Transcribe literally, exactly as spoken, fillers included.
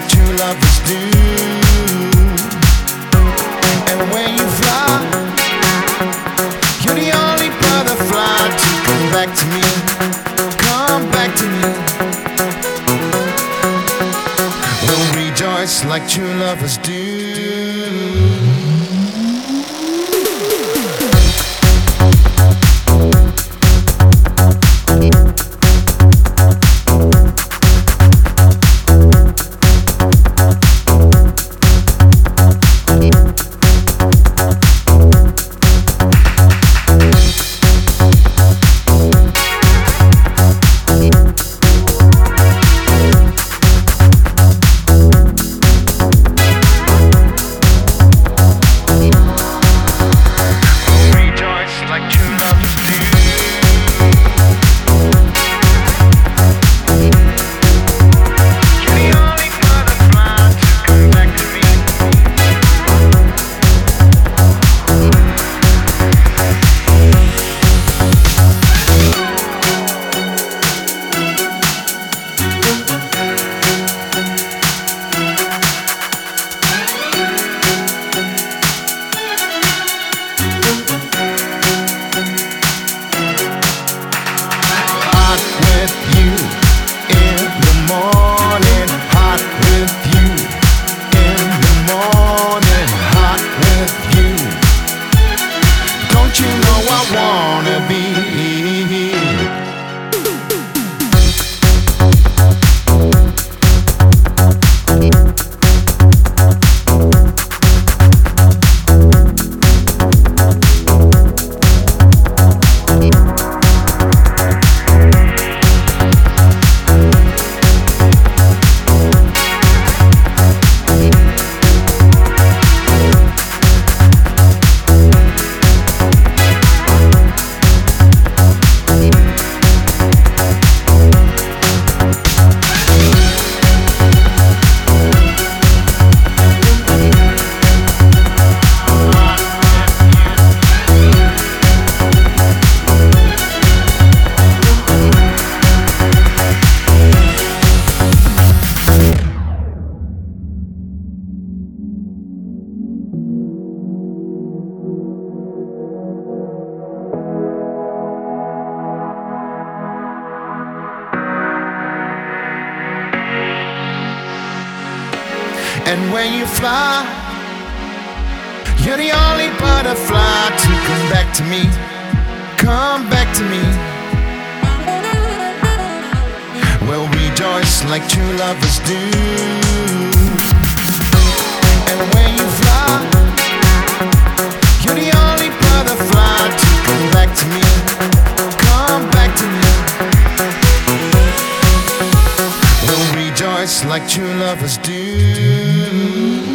like true lovers do. And when you fly, you're the only butterfly to come back to me, come back to me. We'll rejoice like true lovers do. And when you fly, you're the only butterfly to come back to me, come back to me. We'll rejoice like true lovers do. And when you fly, you're the only butterfly to come back to me, come back to me. We'll rejoice like true lovers do.